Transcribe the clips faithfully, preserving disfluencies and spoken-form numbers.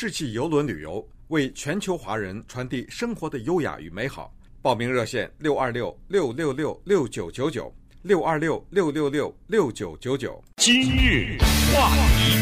世纪邮轮旅游，为全球华人传递生活的优雅与美好。报名热线六二六六六六六九九九六二六六六六六九九九。 今日话题，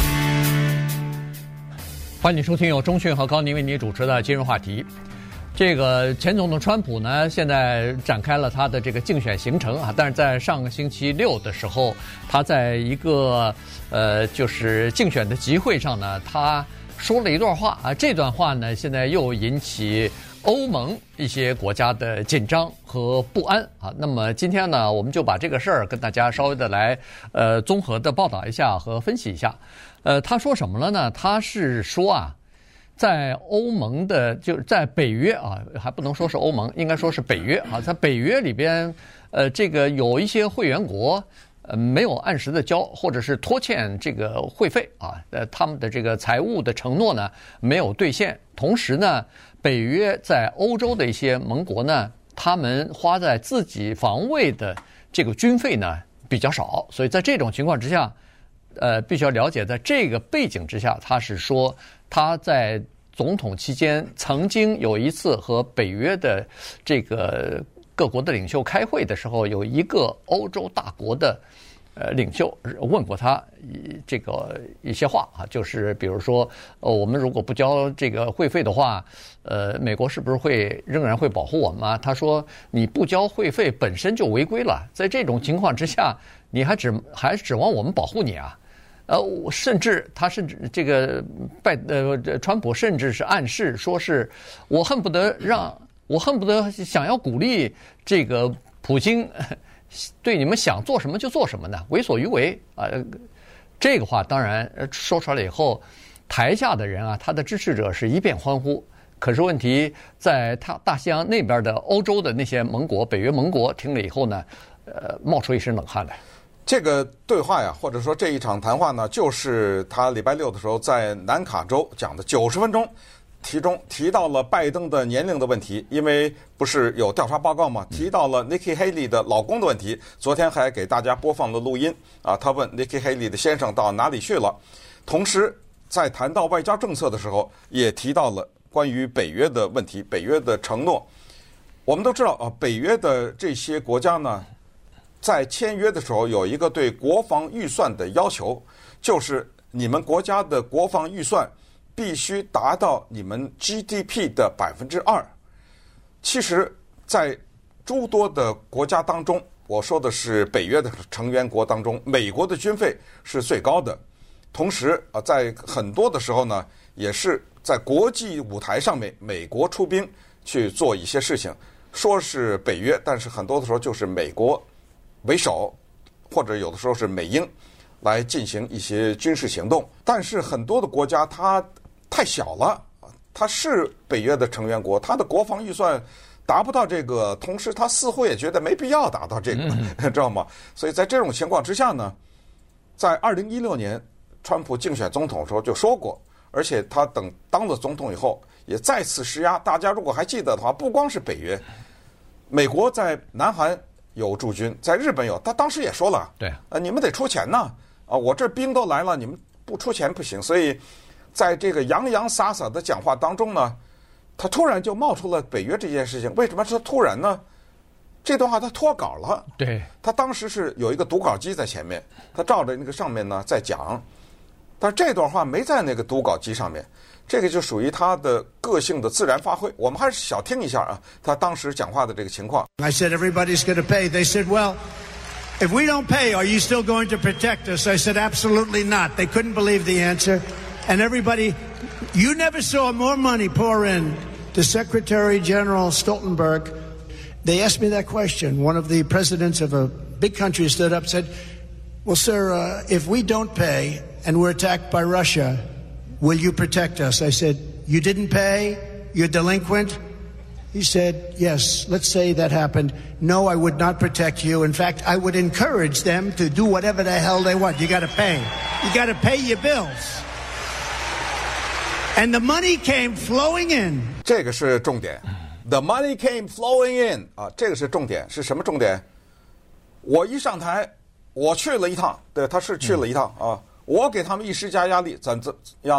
欢迎收听由钟迅和高宁为你主持的今日话题。这个前总统川普呢，现在展开了他的这个竞选行程啊，但是在上个星期六的时候，他在一个呃就是竞选的集会上呢，他说了一段话啊，这段话呢，现在又引起欧盟一些国家的紧张和不安啊。那么今天呢，我们就把这个事儿跟大家稍微的来呃综合的报道一下和分析一下。呃，他说什么了呢？他是说啊，在欧盟的就是在北约啊，还不能说是欧盟，应该说是北约啊，在北约里边，呃，这个有一些会员国。呃，没有按时的交，或者是拖欠这个会费啊，呃，他们的这个财务的承诺呢没有兑现。同时呢，北约在欧洲的一些盟国呢，他们花在自己防卫的这个军费呢比较少，所以在这种情况之下，呃，必须要了解，在这个背景之下，他是说他在总统期间曾经有一次和北约的这个各国的领袖开会的时候，有一个欧洲大国的呃领袖问过他这个一些话啊，就是比如说，呃，我们如果不交这个会费的话，呃，美国是不是会仍然会保护我们吗？他说，你不交会费本身就违规了，在这种情况之下，你还指还指望我们保护你啊？呃，甚至他甚至这个拜呃川普甚至是暗示说是我恨不得让。我恨不得想要鼓励这个普京对你们想做什么就做什么呢，为所欲为啊！这个话当然说出来以后，台下的人啊，他的支持者是一片欢呼。可是问题在他大西洋那边的欧洲的那些盟国、北约盟国听了以后呢，呃，冒出一身冷汗来。 这个对话呀，或者说这一场谈话呢，就是他礼拜六的时候在南卡州讲的九十分钟。其中提到了拜登的年龄的问题，因为不是有调查报告吗？提到了 Nikki Haley 的老公的问题。昨天还给大家播放了录音啊，他问 Nikki Haley 的先生到哪里去了。同时，在谈到外交政策的时候，也提到了关于北约的问题，北约的承诺。我们都知道啊，北约的这些国家呢，在签约的时候有一个对国防预算的要求，就是你们国家的国防预算必须达到你们 G D P 的百分之二。其实，在诸多的国家当中，我说的是北约的成员国当中，美国的军费是最高的。同时啊，在很多的时候呢，也是在国际舞台上面，美国出兵去做一些事情，说是北约，但是很多的时候就是美国为首，或者有的时候是美英来进行一些军事行动。但是很多的国家它太小了，它是北约的成员国，它的国防预算达不到这个，同时它似乎也觉得没必要达到这个，知道吗？所以在这种情况之下呢，在二零一六年川普竞选总统的时候就说过，而且他等当了总统以后也再次施压。大家如果还记得的话，不光是北约，美国在南韩有驻军，在日本有，他当时也说了， 对， 呃，你们得出钱呢，啊，我这兵都来了，你们不出钱不行。所以在这个洋洋洒洒的讲话当中呢，他突然就冒出了北约这件事情。为什么是突然呢？这段话他脱稿了。 对， 他当时是有一个读稿机在前面，他照着那个上面呢在讲，但是这段话没在那个读稿机上面，这个就属于他的个性的自然发挥。我们还是小听一下啊，他当时讲话的这个情况。 I said everybody's going to pay. They said, well, if we don't pay, are you still going to protect us? I said, absolutely not. They couldn't believe the answer. And everybody, you never saw more money pour in to Secretary General Stoltenberg. They asked me that question. One of the presidents of a big country stood up and said, well, sir, uh, if we don't pay and we're attacked by Russia, will you protect us? I said, you didn't pay? You're delinquent? He said, yes, let's say that happened. No, I would not protect you. In fact, I would encourage them to do whatever the hell they want. You got to pay. You got to pay your bills. And the money came flowing in. 这个是重点。The money came flowing in 啊，这个是重点。是什么重点？我一上台，我去了一趟，对，他是去了一趟啊。我给他们一施加压力，怎怎样呢？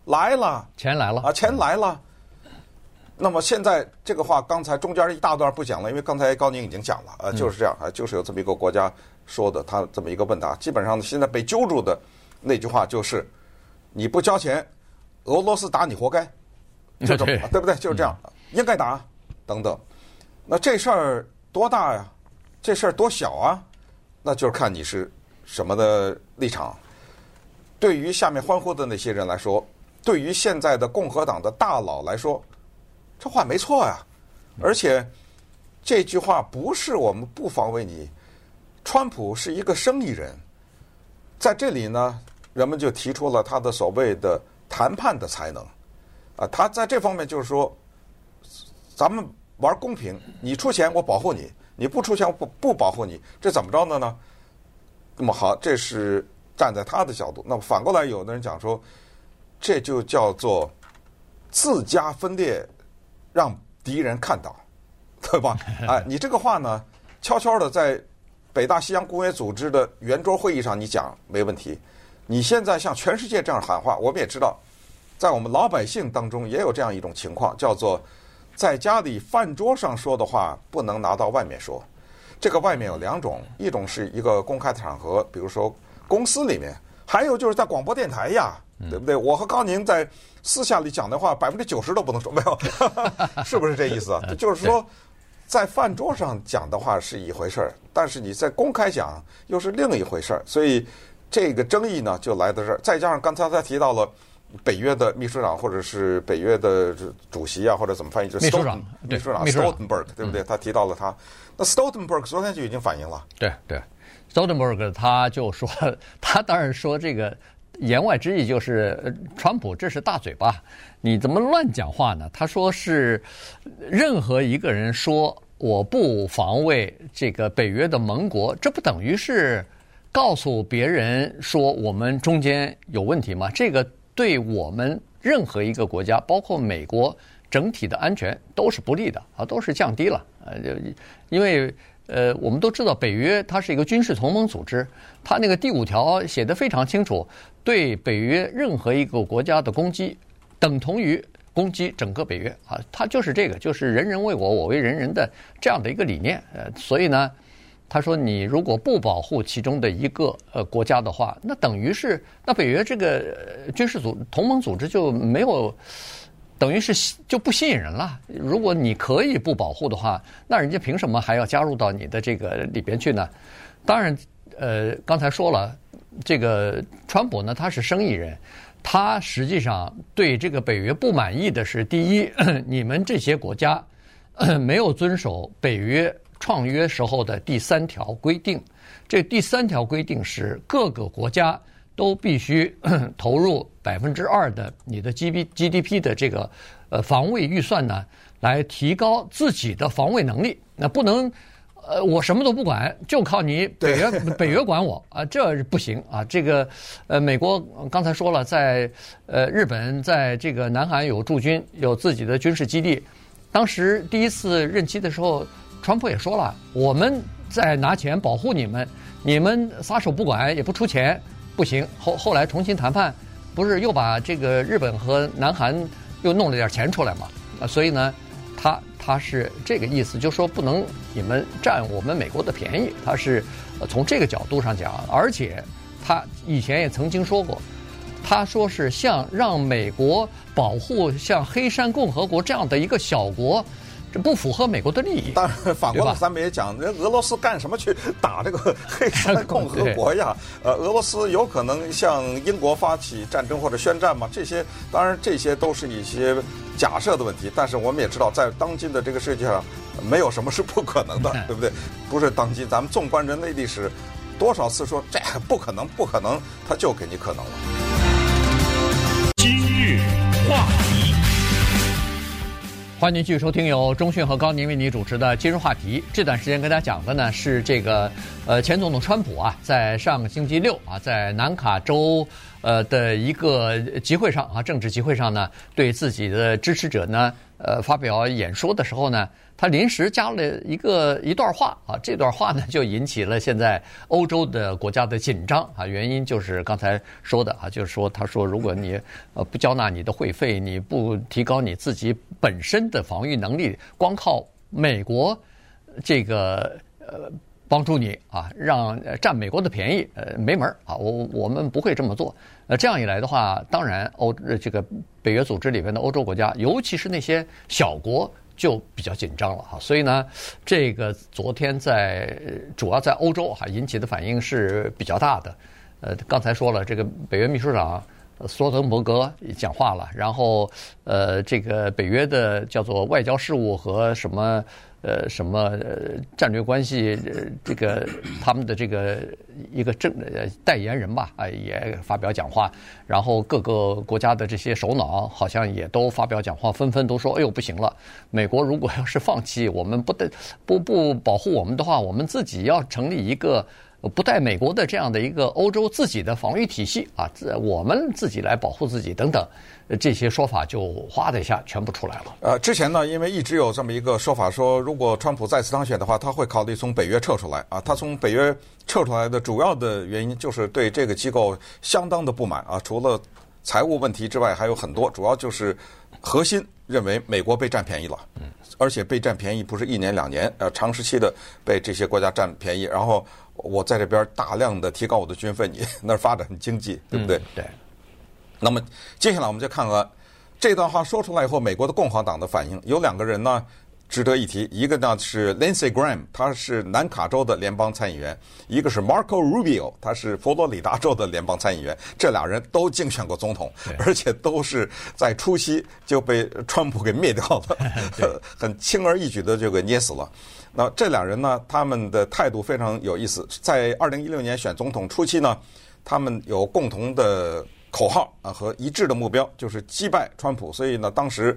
来了， 钱来了啊，钱来了。那么现在这个话，刚才中间一大段不讲了，因为刚才高宁已经讲了，呃，就是这样啊，就是有这么一个国家说的，他这么一个问答，基本上现在被揪住的那句话就是，你不交钱，俄罗斯打你活该，就这么，对不对？就是这样，应该打等等。那这事儿多大呀？这事儿多小啊？那就是看你是什么的立场。对于下面欢呼的那些人来说，对于现在的共和党的大佬来说，这话没错呀。而且这句话不是我们不防卫你，川普是一个生意人，在这里呢，人们就提出了他的所谓的谈判的才能啊，他在这方面就是说，咱们玩公平，你出钱我保护你，你不出钱我不不保护你，这怎么着的呢？那么好，这是站在他的角度。那么反过来，有的人讲说，这就叫做自家分裂，让敌人看到，对吧？哎，你这个话呢，悄悄的在北大西洋公约组织的圆桌会议上你讲没问题，你现在向全世界这样喊话，我们也知道，在我们老百姓当中也有这样一种情况，叫做在家里饭桌上说的话不能拿到外面说。这个外面有两种，一种是一个公开的场合，比如说公司里面，还有就是在广播电台呀，对不对？我和高宁在私下里讲的话，百分之九十都不能说，没有，是不是这意思啊？就是说，在饭桌上讲的话是一回事儿，但是你在公开讲又是另一回事儿，所以这个争议呢就来到这儿。再加上刚才他提到了北约的秘书长或者是北约的主席啊，或者怎么翻译，就是秘书长， 秘书长 Stoltenberg， 对不对？他提到了他。那 Stoltenberg 昨天就已经反映了， 对对 ，Stoltenberg 他就说，他当然说这个言外之意就是，川普这是大嘴巴，你怎么乱讲话呢？他说是任何一个人说我不防卫这个北约的盟国，这不等于是告诉别人说我们中间有问题吗？这个对我们任何一个国家，包括美国整体的安全都是不利的啊，都是降低了。呃，因为呃，我们都知道北约它是一个军事同盟组织，它那个第五条写得非常清楚，对北约任何一个国家的攻击，等同于攻击整个北约啊，它就是这个，就是人人为我，我为人人的这样的一个理念。呃，所以呢，他说你如果不保护其中的一个呃国家的话，那等于是那北约这个军事组同盟组织就没有。等于是就不吸引人了。如果你可以不保护的话，那人家凭什么还要加入到你的这个里边去呢？当然，呃，刚才说了，这个川普呢，他是生意人，他实际上对这个北约不满意的是，第一，你们这些国家没有遵守北约创约时候的第三条规定。这第三条规定是各个国家都必须投入百分之二的你的 G D P 的这个呃防卫预算呢，来提高自己的防卫能力。那不能呃我什么都不管，就靠你北约北约管我啊，这不行啊。这个呃美国刚才说了，在呃日本在这个南韩有驻军，有自己的军事基地。当时第一次任期的时候，川普也说了，我们在拿钱保护你们，你们撒手不管也不出钱。不行，后后来重新谈判，不是又把这个日本和南韩又弄了点钱出来嘛？啊，所以呢，他他是这个意思，就说不能你们占我们美国的便宜，他是从这个角度上讲，而且他以前也曾经说过，他说是像让美国保护像黑山共和国这样的一个小国。这不符合美国的利益。 当然，反过来咱们也讲，人俄罗斯干什么去打这个黑山共和国呀？呃，俄罗斯有可能向英国发起战争或者宣战吗？这些当然这些都是一些假设的问题。但是我们也知道，在当今的这个世界上，没有什么是不可能的，对不对？不是当今，咱们纵观人类历史，多少次说这不可能，不可能，他就给你可能了。 今日话题。 欢迎继续收听由钟迅和高宁为你主持的今日话题。这段时间跟大家讲的呢是这个呃前总统川普啊，在上个星期六啊，在南卡州呃的一个集会上啊，政治集会上呢，对自己的支持者呢，呃，发表演说的时候呢，他临时加了一个一段话啊，这段话呢就引起了现在欧洲的国家的紧张啊，原因就是刚才说的啊，就是说他说如果你呃不交纳你的会费，你不提高你自己本身的防御能力，光靠美国这个呃。帮助你啊，让占美国的便宜，呃，没门儿啊！我我们不会这么做。呃，这样一来的话，当然欧这个北约组织里面的欧洲国家，尤其是那些小国，就比较紧张了哈。所以呢，这个昨天在主要在欧洲哈引起的反应是比较大的。呃，刚才说了，这个北约秘书长斯托滕伯格讲话了，然后呃，这个北约的叫做外交事务和什么。呃，什么呃战略关系？呃，这个他们的这个一个政呃代言人吧，啊、呃，也发表讲话。然后各个国家的这些首脑好像也都发表讲话，纷纷都说：“哎呦，不行了！美国如果要是放弃我们不得不不保护我们的话，我们自己要成立一个不带美国的这样的一个欧洲自己的防御体系啊，我们自己来保护自己等等。”这些说法就哗的一下全部出来了。 呃，之前呢，因为一直有这么一个说法，说如果川普再次当选的话，他会考虑从北约撤出来啊。他从北约撤出来的主要的原因就是对这个机构相当的不满啊。除了财务问题之外，还有很多，主要就是核心认为美国被占便宜了，嗯，而且被占便宜不是一年两年，呃，长时期的被这些国家占便宜。然后我在这边大量的提高我的军费，你那儿发展经济，对不对？ 嗯、对。 那么接下来我们就看看这段话说出来以后，美国的共和党的反应。有两个人呢值得一提，一个呢是 Lindsey Graham， 他是南卡州的联邦参议员；一个是 Marco Rubio， 他是佛罗里达州的联邦参议员。这俩人都竞选过总统，而且都是在初期就被川普给灭掉了，很轻而易举的就给捏死了。那这俩人呢，他们的态度非常有意思。在二零一六年选总统初期呢，他们有共同的口号啊和一致的目标，就是击败川普。所以呢，当时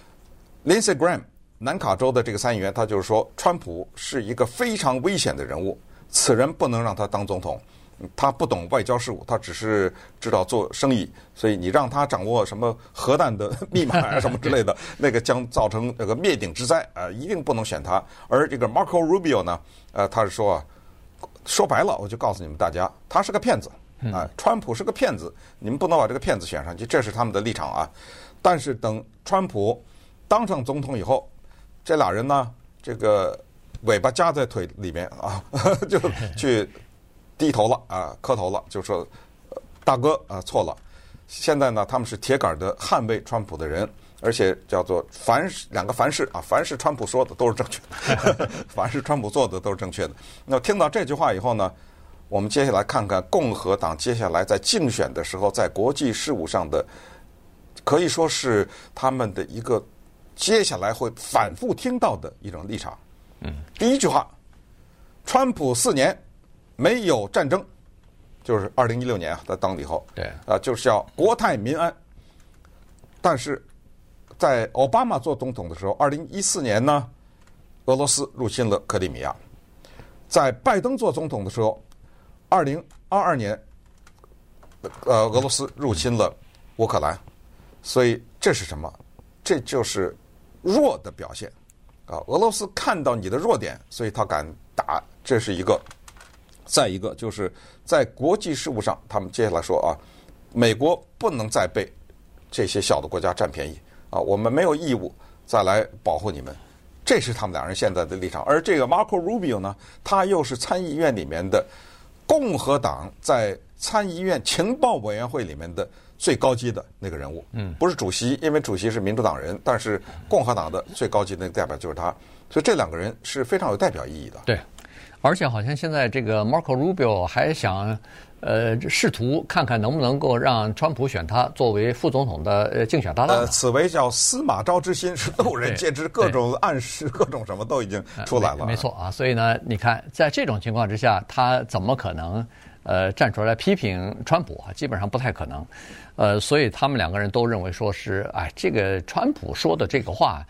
Lindsey Graham 南卡州的这个参议员，他就是说，川普是一个非常危险的人物，此人不能让他当总统。他不懂外交事务，他只是知道做生意，所以你让他掌握什么核弹的密码啊什么之类的，那个将造成这个灭顶之灾啊、呃，一定不能选他。而这个 Marco Rubio 呢，呃，他是说啊，说白了，我就告诉你们大家，他是个骗子。啊，川普是个骗子，你们不能把这个骗子选上去，这是他们的立场啊。但是等川普当上总统以后，这俩人呢，这个尾巴夹在腿里面啊，就去低头了啊，磕头了，就说大哥啊错了。现在呢，他们是铁杆的捍卫川普的人，而且叫做凡是两个凡是啊，凡是川普说的都是正确的，凡是川普做的都是正确的。那听到这句话以后呢，我们接下来看看共和党接下来在竞选的时候，在国际事务上的，可以说是他们的一个接下来会反复听到的一种立场。嗯，第一句话，川普四年没有战争，就是二零一六年啊，他当了以后， 对啊，就是要国泰民安。但是在奥巴马做总统的时候，二零一四年呢，俄罗斯入侵了克里米亚；在拜登做总统的时候，二零二二年，呃，俄罗斯入侵了乌克兰，所以这是什么？这就是弱的表现啊！俄罗斯看到你的弱点，所以他敢打，这是一个。再一个就是在国际事务上，他们接下来说啊，美国不能再被这些小的国家占便宜啊，我们没有义务再来保护你们。这是他们两人现在的立场。而这个 Marco Rubio 呢，他又是参议院里面的共和党在参议院情报委员会里面的最高级的那个人物，嗯，不是主席，因为主席是民主党人，但是共和党的最高级的那个代表就是他，所以这两个人是非常有代表意义的。 对，而且好像现在这个 Marco Rubio 还想，呃，试图看看能不能够让川普选他作为副总统的呃竞选搭档。 呃，此为叫司马昭之心，是路人皆知，各种暗示，各种什么都已经出来了。 呃、没, 没错啊，所以呢，你看，在这种情况之下，他怎么可能呃站出来批评川普啊？基本上不太可能。呃，所以他们两个人都认为说是，哎，这个川普说的这个话，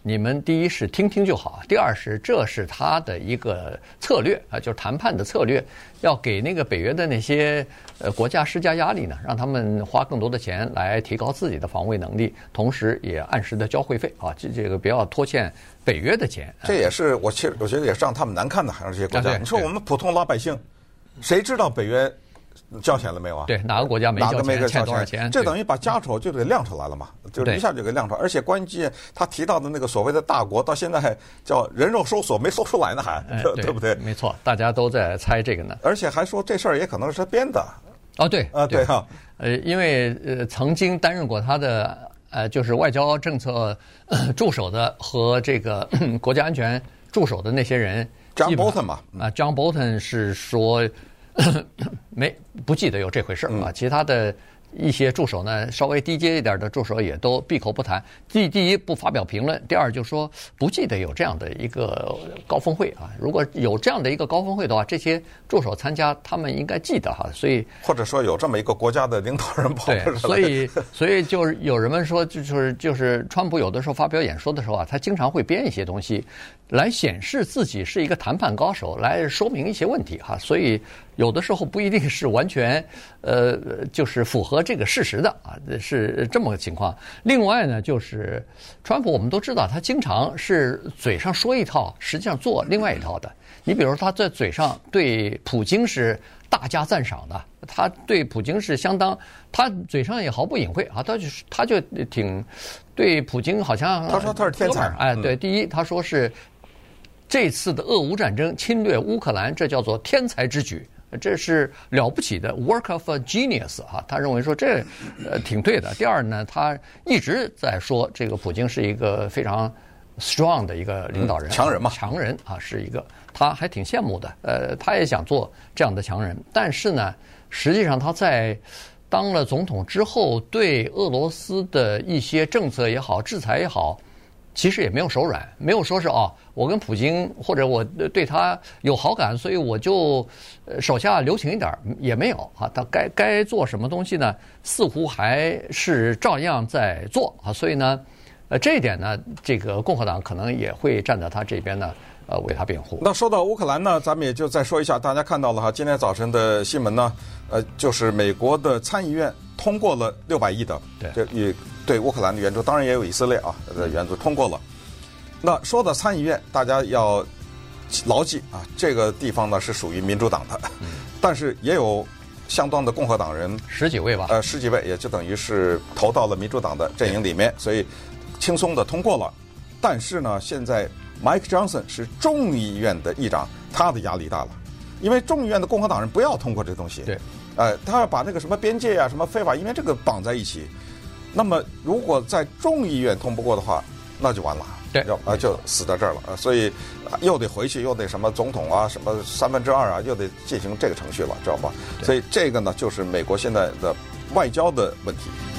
你们第一是听听就好，第二是这是他的一个策略啊，就是谈判的策略，要给那个北约的那些呃国家施加压力呢，让他们花更多的钱来提高自己的防卫能力，同时也按时的交会费啊，这这个不要拖欠北约的钱。 这也是我其实我觉得也是让他们难看的，还是这些国家。你说我们普通老百姓，谁知道北约交钱了没有啊？ 对，哪个国家没交钱，欠多少钱？ 这等于把家丑就给亮出来了嘛，就是一下就给亮出来。而且关键他提到的那个所谓的大国，到现在叫人肉搜索没搜出来呢，还、哎、对, 对不对？ 没错，大家都在猜这个呢。 而且还说这事儿也可能是他编的。 哦，对啊，对哈， 呃，因为呃曾经担任过他的呃就是外交政策、呃、助手的和这个国家安全助手的那些人 ，John Bolton 嘛， 啊 ，John Bolton 是说。没不记得有这回事啊，其他的一些助手呢，稍微低阶一点的助手也都闭口不谈。第第一不发表评论，第二就说不记得有这样的一个高峰会啊。如果有这样的一个高峰会的话，这些助手参加，他们应该记得哈。所以或者说有这么一个国家的领导人跑对，所以所以就是有人们说，就是就是川普有的时候发表演说的时候啊，他经常会编一些东西来显示自己是一个谈判高手，来说明一些问题哈。所以有的时候不一定是完全呃就是符合这个事实的啊，是这么个情况。另外呢，就是川普我们都知道，他经常是嘴上说一套，实际上做另外一套的。你比如说他在嘴上对普京是大加赞赏的，他对普京是相当，他嘴上也毫不隐晦啊，他就他就挺对普京好像他说他是天才， 哎，对，第一他说是这次的俄乌战争侵略乌克兰，这叫做天才之举，这是了不起的 work of a genius 啊，他认为说这呃挺对的。第二呢，他一直在说这个普京是一个非常 strong 的一个领导人， 嗯、强人嘛， 强人啊，是一个他还挺羡慕的。呃，他也想做这样的强人，但是呢，实际上他在当了总统之后，对俄罗斯的一些政策也好，制裁也好，其实也没有手软，没有说是哦，我跟普京或者我对他有好感，所以我就手下留情一点，也没有啊。他该该做什么东西呢？似乎还是照样在做啊。所以呢，呃，这一点呢，这个共和党可能也会站在他这边呢，呃，为他辩护。 那说到乌克兰呢，咱们也就再说一下，大家看到了哈，今天早晨的新闻呢，呃，就是美国的参议院通过了六百亿的这与对乌克兰的援助，当然也有以色列啊的援助通过了。那说到参议院，大家要牢记啊，这个地方呢是属于民主党的，嗯、但是也有相当的共和党人， 十几位吧， 呃，十几位，也就等于是投到了民主党的阵营里面，所以轻松的通过了。但是呢，现在 Mike Johnson 是众议院的议长，他的压力大了，因为众议院的共和党人不要通过这东西， 对， 呃，他要把那个什么边界啊、什么非法移民这个绑在一起。那么，如果在众议院通不过的话，那就完了， 对， 要啊就死在这儿了啊，所以又得回去，又得什么总统啊、什么三分之二啊，又得进行这个程序了，知道吧？所以这个呢，就是美国现在的外交的问题。